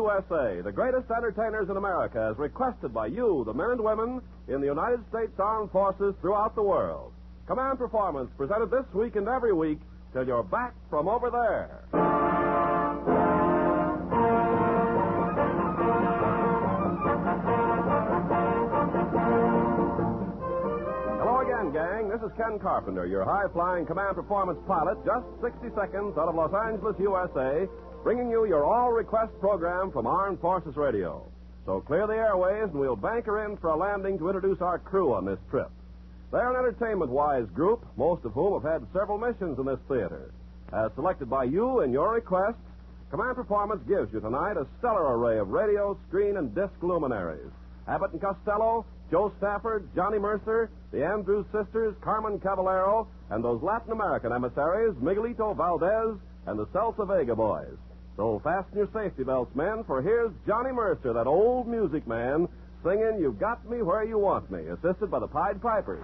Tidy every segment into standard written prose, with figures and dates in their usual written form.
USA, the greatest entertainers in America, as requested by you, the men and women in the United States Armed Forces throughout the world. Command Performance, presented this week and every week till you're back from over there. Hello again, gang. This is Ken Carpenter, your high-flying Command Performance pilot, just 60 seconds out of Los Angeles, USA, bringing you your all-request program from Armed Forces Radio. So clear the airways, and we'll banker in for a landing to introduce our crew on this trip. They're an entertainment-wise group, most of whom have had several missions in this theater. As selected by you in your requests, Command Performance gives you tonight a stellar array of radio, screen, and disc luminaries. Abbott and Costello, Joe Stafford, Johnny Mercer, the Andrews Sisters, Carmen Caballero, and those Latin American emissaries, Miguelito Valdez and the Salsa Vega Boys. So fasten your safety belts, men, for here's Johnny Mercer, that old music man, singing You Got Me Where You Want Me, assisted by the Pied Pipers.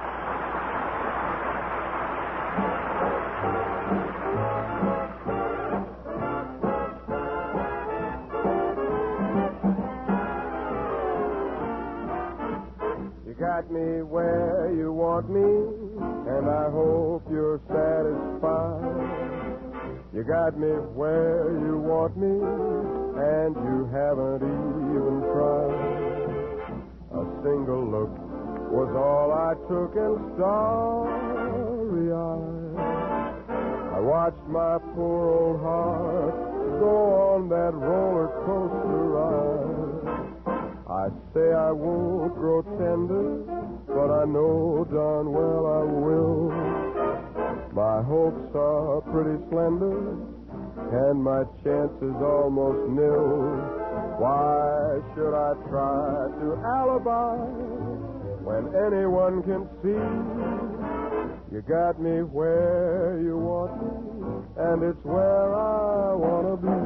You got me where you want me, and I hope you're satisfied. You got me where you want me, and you haven't even tried. A single look was all I took, and starry-eyed I watched my poor old heart go on that roller coaster ride. I say I won't grow tender, but I know darn well I will. My hopes are pretty slender, and my chances almost nil. Why should I try to alibi when anyone can see you got me where you want me, and it's where I want to be.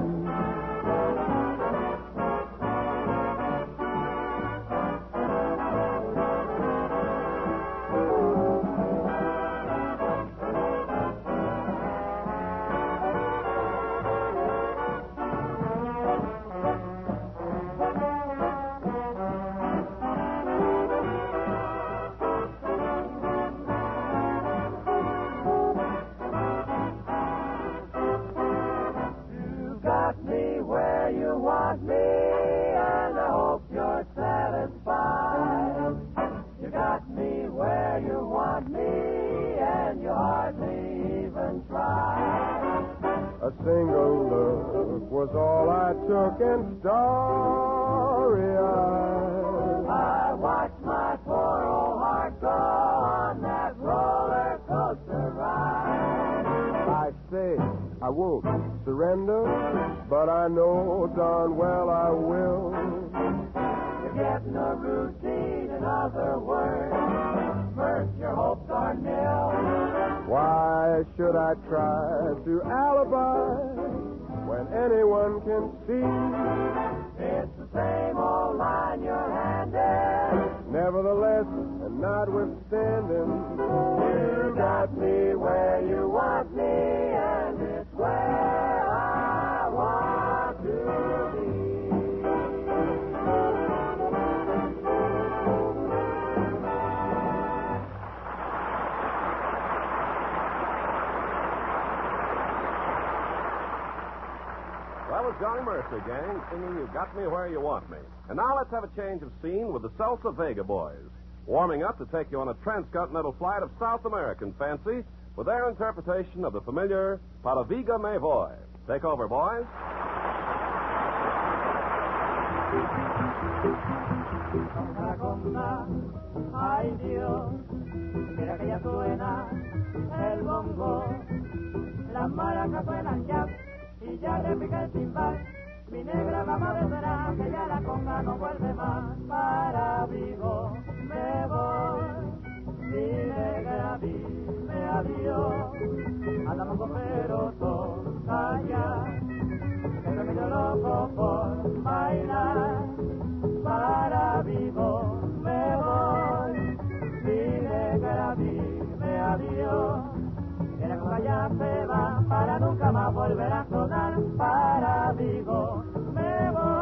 A single look was all I took, and starry-eyed I watched my poor old heart go on that roller coaster ride. I say I won't surrender, but I know darn well I will. You're getting a routine, in other words, first your hopes are nil. Why should I try to alibi when anyone can see It's the same old line you're handed. Nevertheless, and notwithstanding, You got me where you want me, and it's where I want to be. That was Johnny Mercer, gang, singing You Got Me Where You Want Me. And now let's have a change of scene with the Salsa Vega Boys, warming up to take you on a transcontinental flight of South American fancy with their interpretation of the familiar Para Viga Me Voy. Take over, boys. Ay Dios, mira que ya suena el bongo, las maracas suenan ya y ya repica el timbal. Mi negra vamos a besar, que ya la conga no vuelve más. Para Vigo me voy, mi negra dime adiós. Andamos con perosos allá, que me medio loco por bailar. Para Vigo me voy, mi negra dime adiós. Que la conga ya se va, para nunca más volver a sonar. Para Vigo me voy.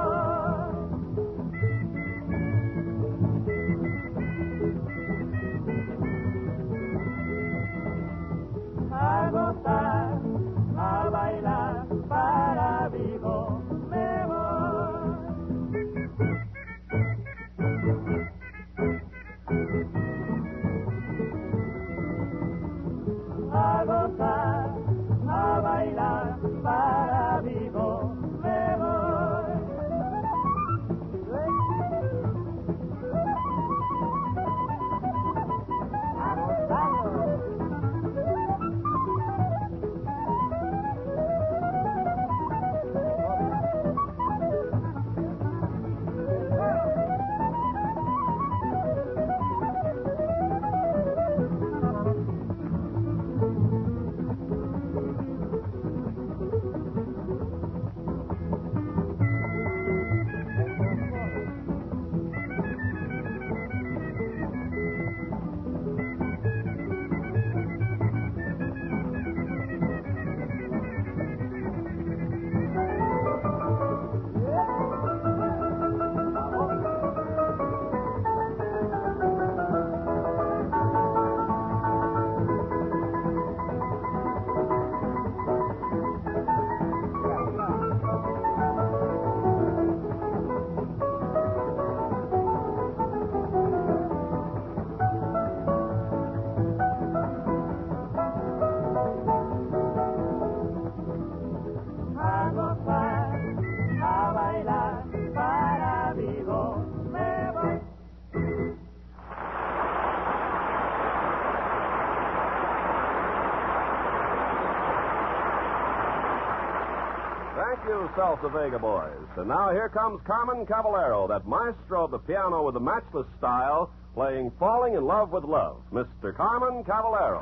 you, Salsa Vega boys. And now here comes Carmen Caballero, that maestro of the piano with the matchless style, playing Falling in Love with Love. Mr. Carmen Caballero.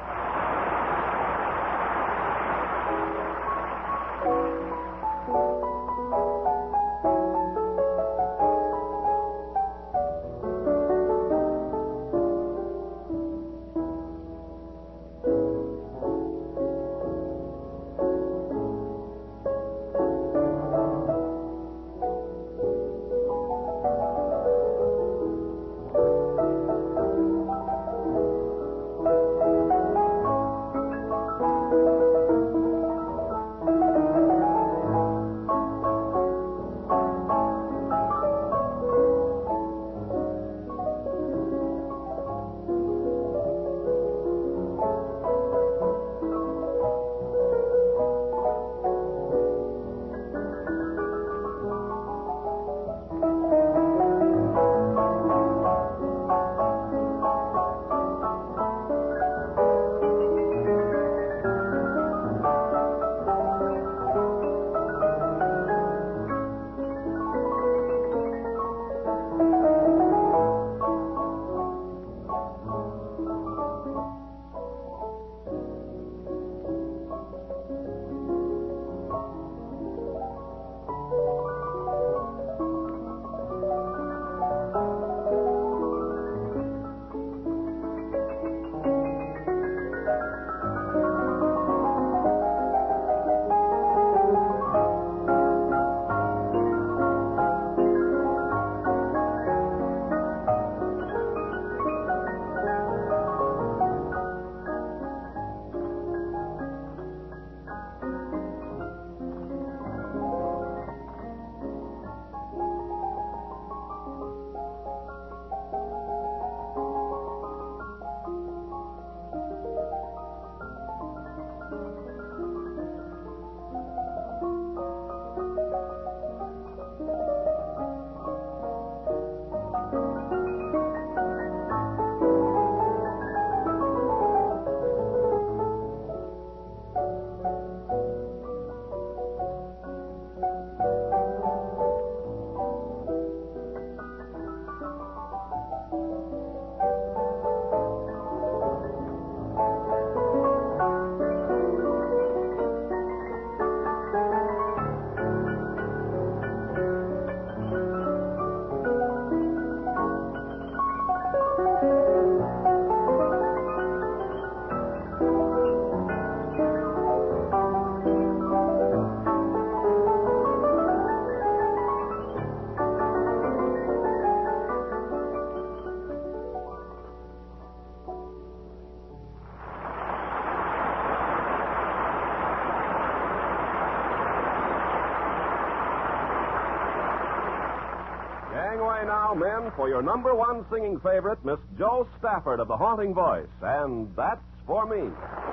Gangway now, men, for your number one singing favorite, Miss Jo Stafford of the Haunting Voice. And that's for me.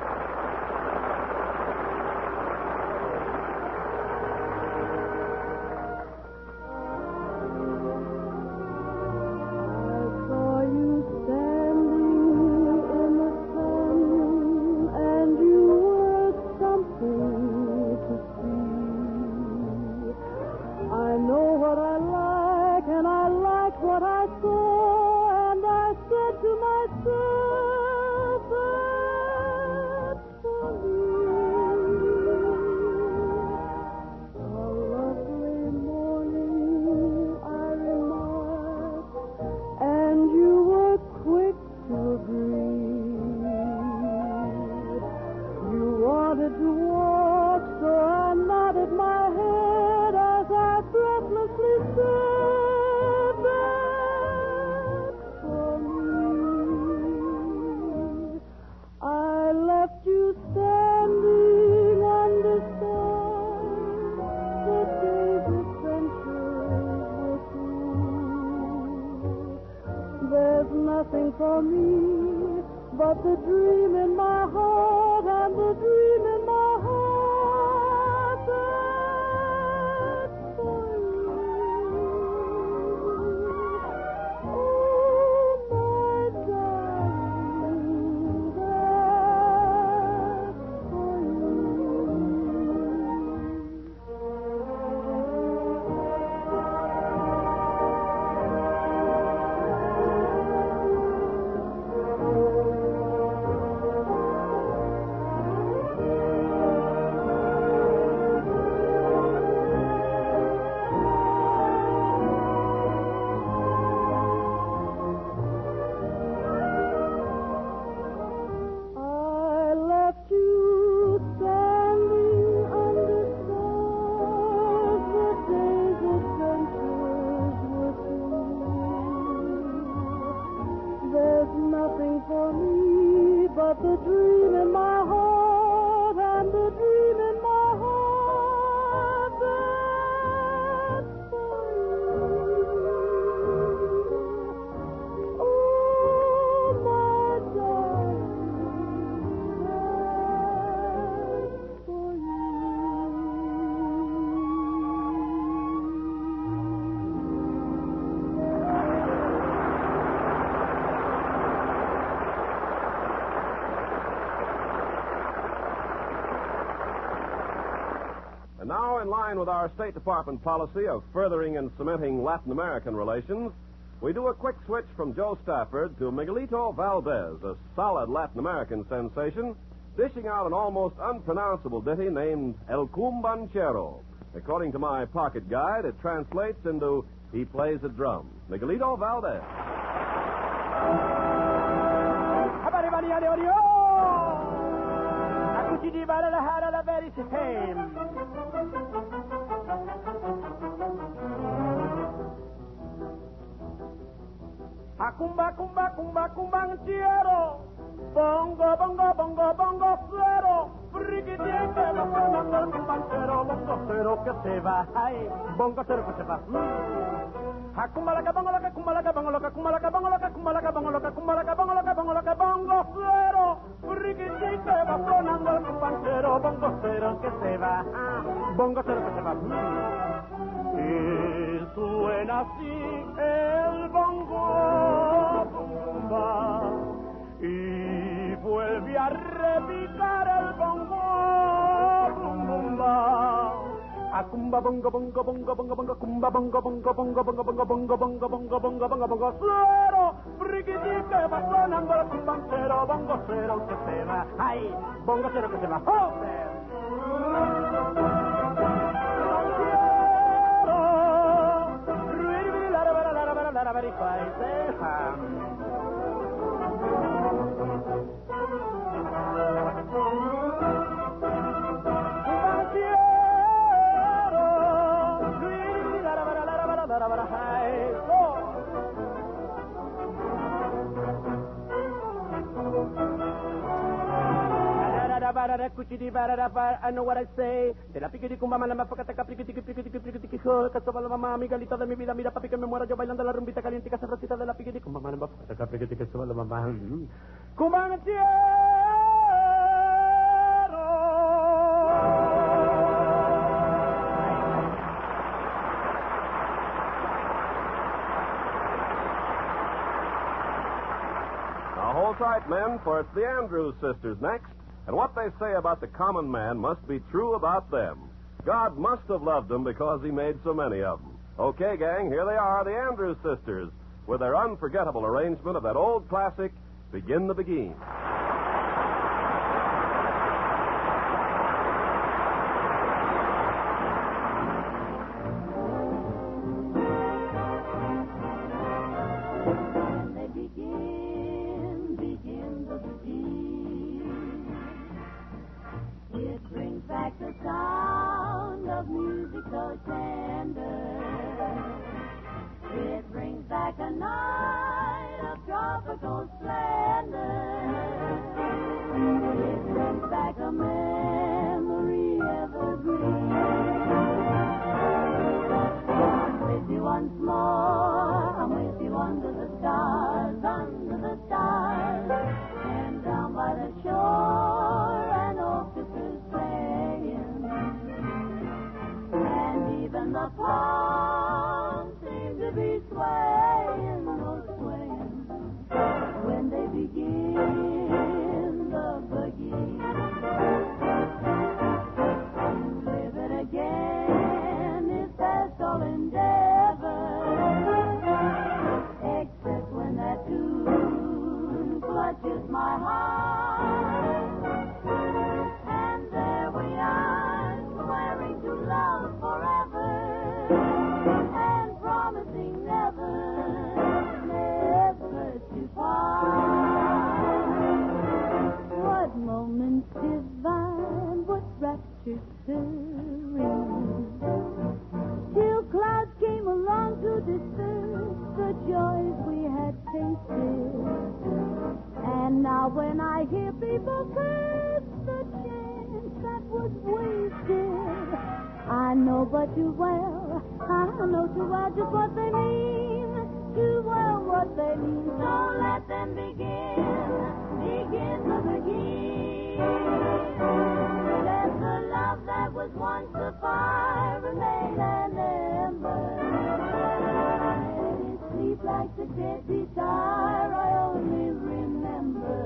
Nothing for me but the dream in my heart and the dream in my heart that's for you. Oh, my darling, that's for you. waiting for me, but the dream in my heart and the dream in my heart, that's for you. Oh, my darling, that's for you. And now, in line with our State Department policy of furthering and cementing Latin American relations, we do a quick switch from Joe Stafford to Miguelito Valdez, a solid Latin American sensation, dishing out an almost unpronounceable ditty named El Cumbanchero. According to my pocket guide, it translates into He Plays a Drum. Miguelito Valdez. Acumba, cumba, cumba, cumbanchero. Bongo, bongo, bongo, bongo, cero. Friquitín que va sonando el cumbanchero. Bongo cero que se va, ay. Bongo cero que se va. Acumba la que bongo la que cumba la que bongo la que cumba la que bongo la que cumba la que bongo la que cumba la que bongo la que bongo la que bongo cero. Friquitín que va sonando el cumbanchero. Bongo cero que se va, bongo cero que se va. Y suena así el bongo, bomba, y vuelve a repicar el bongo, bomba. Acumba bongo bongo bongo bongo bongo cumba bongo bongo bongo bongo bongo bongo bongo bongo bongo bongo bongo cero. Friquití que va sonando el cumbancero, bongo cero que se va, ay, bongo cero que se va, joder. I know what I say. De la piquiti cumba mala mafacata piquiti casoba mamá Miguelito de mi vida, mira papi que me muero yo bailando la rumbita caliente que se recita de la piquiti cumba mala mafacata piquiti casoba la mamá. Cumbanchero. Now hold tight, men, for it's the Andrews sisters next. And what they say about the common man must be true about them. God must have loved them because he made so many of them. Okay, gang, here they are, the Andrews sisters, with their unforgettable arrangement of that old classic, Begin the Beguine. Now when I hear people curse the chance that was wasted, I know but too well, I know too well just what they mean, too well what they mean. So let them begin the begin. Let the love that was once a fire remain an ember. Let it sleep like the dead desire I only remember.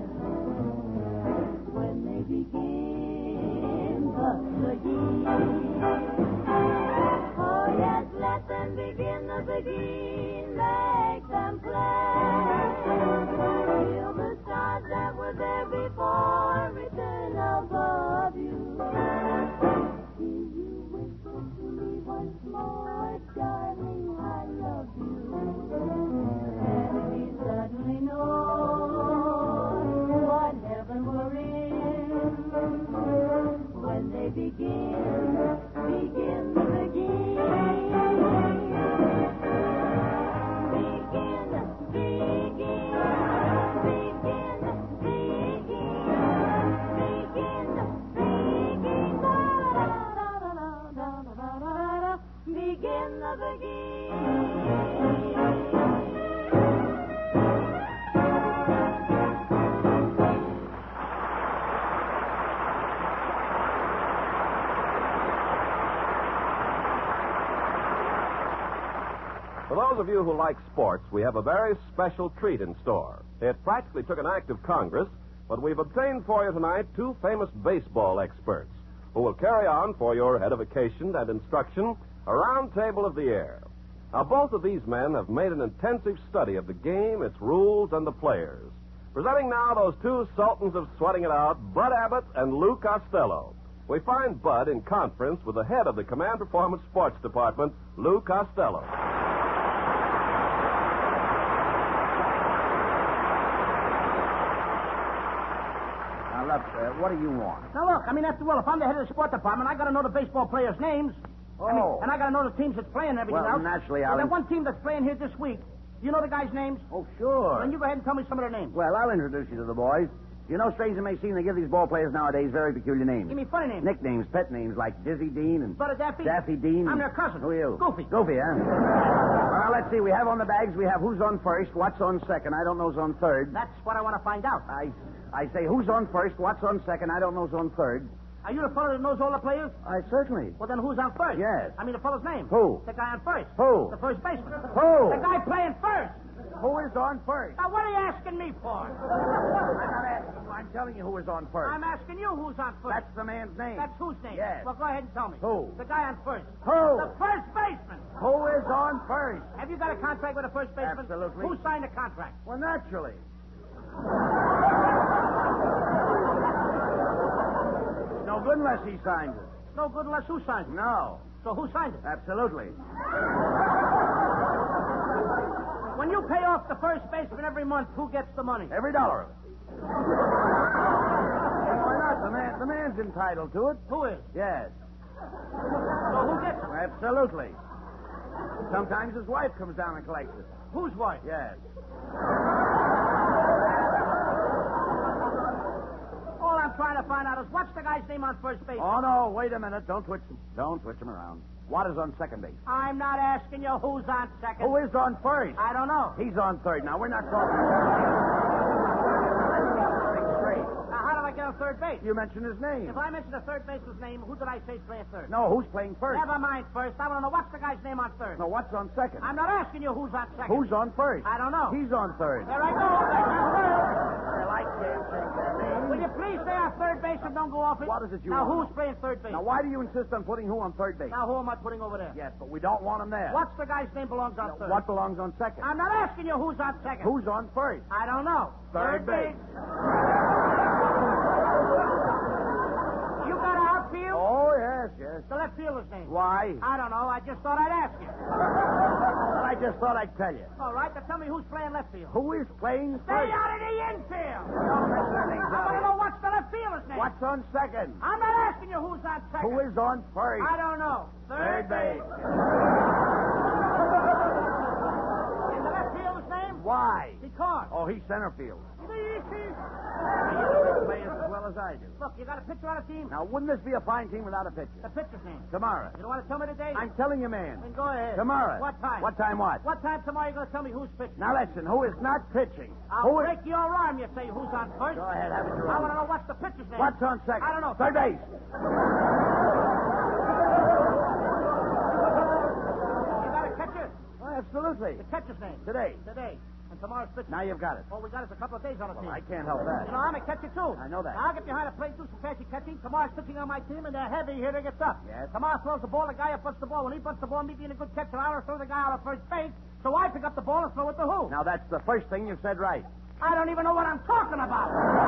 When they begin the begin. Oh yes, let them begin the begin. Make them play. Feel the stars that were there before return above you. Will you whisper to me once more, darling, I love you? And we suddenly know what heaven we're in when they begin the begin. Begin the For those of you who like sports, we have a very special treat in store. It practically took an act of Congress, but we've obtained for you tonight two famous baseball experts who will carry on for your edification and instruction a round table of the air. Now, both of these men have made an intensive study of the game, its rules, and the players. Presenting now those two sultans of sweating it out, Bud Abbott and Lou Costello. We find Bud in conference with the head of the Command Performance Sports Department, Lou Costello. Now, look, what do you want? Now, look, after all, if I'm the head of the sport department, I got to know the baseball players' names. Oh. And I got to know the teams that's playing and everything Well, else. naturally, Well, I'll... that one team that's playing here this week, do you know the guys' names? Oh, sure. Then you go ahead and tell me some of their names. Well, I'll introduce you to the boys. You know, strange it may seem, they give these ball players nowadays very peculiar names. Give me funny names. Nicknames, pet names, like Dizzy Dean and... Brother Daffy? Daffy Dean. I'm their cousin. Who are you? Goofy. Goofy, huh? Well, let's see. We have on the bags, we have who's on first, what's on second, I don't know who's on third. That's what I want to find out. I say who's on first, what's on second, I don't know who's on third. Are you the fellow that knows all the players? Certainly. Well, then who's on first? Yes. The fellow's name. Who? The guy on first. Who? The first baseman. Who? The guy playing first. Who is on first? Now, what are you asking me for? I'm not asking you. I'm telling you who is on first. I'm asking you who's on first. That's the man's name. That's whose name? Yes. Well, go ahead and tell me. Who? The guy on first. Who? The first baseman. Who is on first? Have you got a contract with the first baseman? Absolutely. Who signed the contract? Well, naturally. No good unless he signs it. No good unless who signs it? No. So who signed it? Absolutely. When you pay off the first baseman every month, who gets the money? Every dollar of it. Why not? The man's entitled to it. Who is? Yes. So who gets it? Absolutely. Sometimes his wife comes down and collects it. Whose wife? Yes. All I'm trying to find out is what's the guy's name on first base? Oh, no, wait a minute. Don't twitch him. Don't twitch him around. What is on second base? I'm not asking you who's on second. Who is on first? I don't know. He's on third. Now, we're not talking... Think straight. Now, how did I get on third base? You mentioned his name. If I mentioned the third baseman's name, who did I say playing third? No, who's playing first? Never mind first. I want to know what's the guy's name on third. No, what's on second? I'm not asking you who's on second. Who's on first? I don't know. He's on third. There I go. There's my third. Well, I can't take that name. Will you please say our third baseman don't go off it? What is it you Now, want? who's playing third base? Now, why do you insist on putting who on third base? Now, who am I putting over there? Yes, but we don't want him there. What's the guy's name belongs on third? What belongs on second? I'm not asking you who's on second. Who's on first? I don't know. Third base. You got an outfield? Oh, yes, yes. The left fielder's name. Why? I don't know. I just thought I'd ask you. Well, I just thought I'd tell you. All right, then tell me who's playing left field. Who is playing Stay first? out of the infield. Don't mention things I out want to here. know what's the left fielder's name. What's on second? I'm not asking you who's on second. Who is on first? I don't know. Third base. And the left fielder's name? Why? Because. Oh, he's center field. Look, He plays as well as I do. you got a pitcher on a team? Now, wouldn't this be a fine team without a pitcher? The pitcher's name. Tomorrow. You don't want to tell me the date? I'm telling you, man. Then go ahead. Tomorrow. What time? What time what? What time tomorrow you going to tell me who's pitching? Now, listen, who is not pitching? I'll who is... break your arm, you say who's on first. Go ahead, have it your I own. want to know what's the pitcher's name. What's on second? I don't know. Third base. You got a catcher? Oh, absolutely. The catcher's name. Today. Today. And tomorrow's pitcher. Now you've got it. All we got is a couple of days on the team. I can't help that. You know, I'm a catcher, too. I know that. Now, I'll get behind a plate, do some fancy catching. Tomorrow's pitching on my team, and they're heavy here to get up. Yes. Tomorrow throws the ball, the guy up bunts the ball. When he bunts the ball, me being a good catcher, I'll throw the guy out of first base. So I pick up the ball and throw it to who? Now, that's the first thing you've said right. I don't even know what I'm talking about.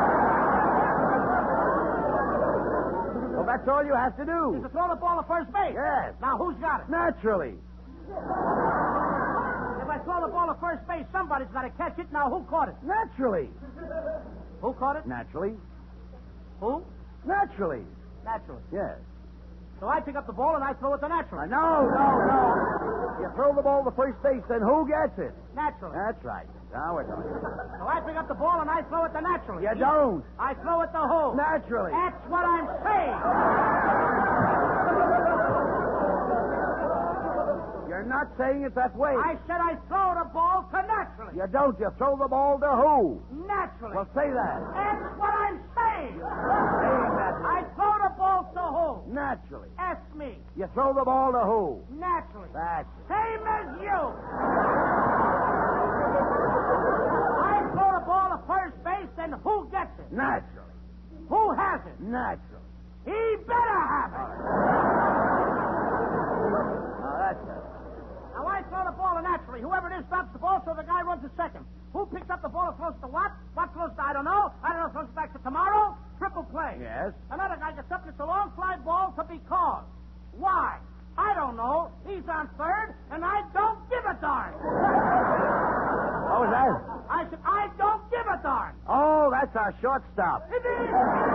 Well, that's all you have to Is do. to throw the ball to first base. Yes. Now, who's got it? Naturally. If I throw the ball to first base, somebody's got to catch it. Now, who caught it? Naturally. Who caught it? Naturally. Who? Naturally. Naturally. Yes. So I pick up the ball and I throw it to naturally. No. You throw the ball to first base, then who gets it? Naturally. That's right. Now we're talking. So I pick up the ball and I throw it to naturally. You don't. I throw it to who? Naturally. That's what I'm saying. You're not saying it that way. I said I throw the ball to naturally. You don't. You throw the ball to who? Naturally. Well, say that. That's what I'm saying. Saying that. I throw the ball to who? Naturally. Ask me. You throw the ball to who? Naturally. That's Same as you. I throw the ball to first base, then who gets it? naturally. Who has it? Naturally. He better have it. Now, that's it. Now, I throw the ball to naturally. Whoever it is stops the ball, so the guy runs to second. Who picks up the ball and throws it to what? What throws it to? I don't know. Throws it back to tomorrow. Triple play. Yes. Another guy gets up and it's a long fly ball to be called. Why? I don't know. He's on third, and I don't give a darn. What was that? I said, I don't give a darn. Oh, that's our shortstop. It is.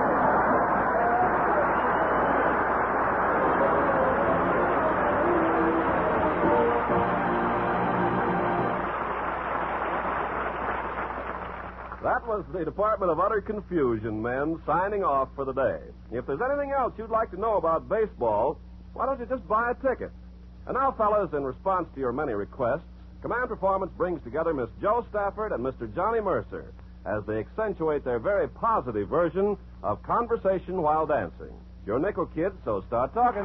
That was the Department of Utter Confusion men signing off for the day. If there's anything else you'd like to know about baseball, why don't you just buy a ticket? And now, fellas, in response to your many requests, Command Performance brings together Miss Jo Stafford and Mr. Johnny Mercer as they accentuate their very positive version of conversation while dancing. It's your nickel, kids, so start talking.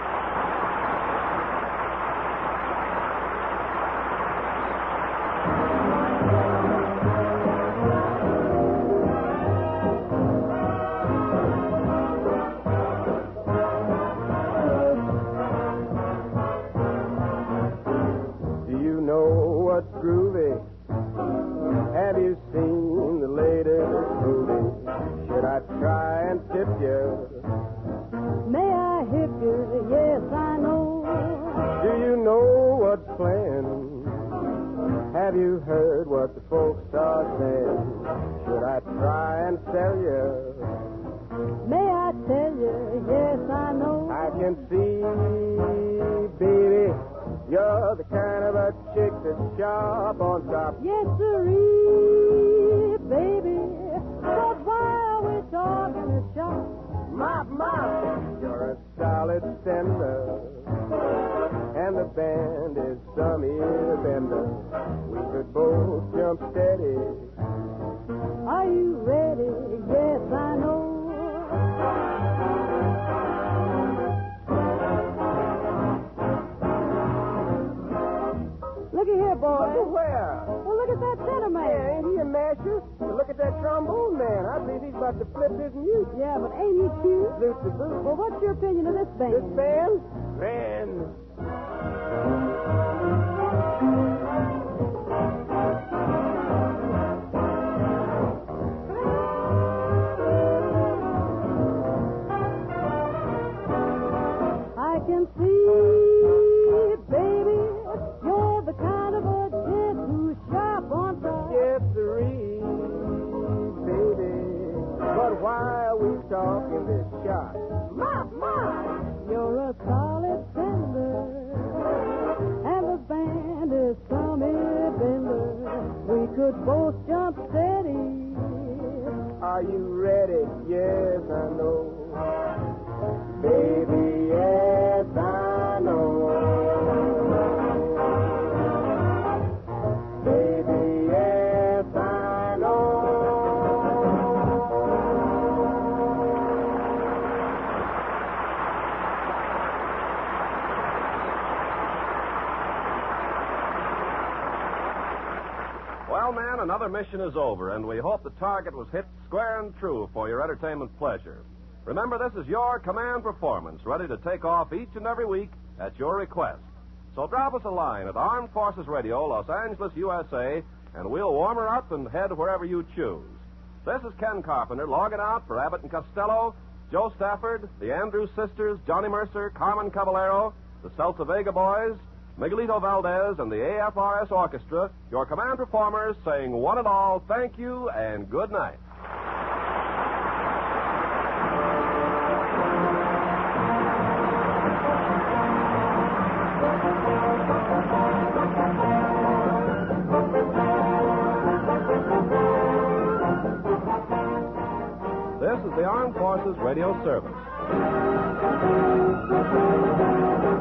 Do you know what's groovy? Have you seen the latest movie? Should I try and tip you? May I hip you? Yes, I know. Do you know what's playing? Have you heard what the folks are saying? Should I try and sell you? May I tell you? Yes, I know. I can see, baby, you're the kind of a chick that's sharp on top. Yes, sirree, baby. But while we're talking the shop, You're a solid sender, and the band is some ear bender. We could both jump steady. are you ready? Yes, I know. Looky here, boy. Where? Well, look at that tenor man. Yeah, ain't he a masher? But look at that trombone man. I believe he's about to flip his mute. Yeah, but ain't he cute? Loot the boot. Well, what's your opinion of this band? This band? Band. I can see, baby, you're the kind of a gent who's sharp on top. Yes, sirree, baby. But while we talking this shot, You're a solid sender, and the band is some bender. We should both jump steady. Are you ready? Yes, I know. Baby, yes, I know. Baby, yes, I know. Well, man, another mission is over, and we hope the target was hit square and true for your entertainment pleasure. Remember, this is your command performance, ready to take off each and every week at your request. So drop us a line at Armed Forces Radio, Los Angeles, USA, and we'll warm her up and head wherever you choose. This is Ken Carpenter logging out for Abbott and Costello, Joe Stafford, the Andrews Sisters, Johnny Mercer, Carmen Caballero, the Celta Vega Boys, Miguelito Valdez, and the AFRS Orchestra, your command performers, saying one and all, thank you and good night. This is the Armed Forces Radio Service.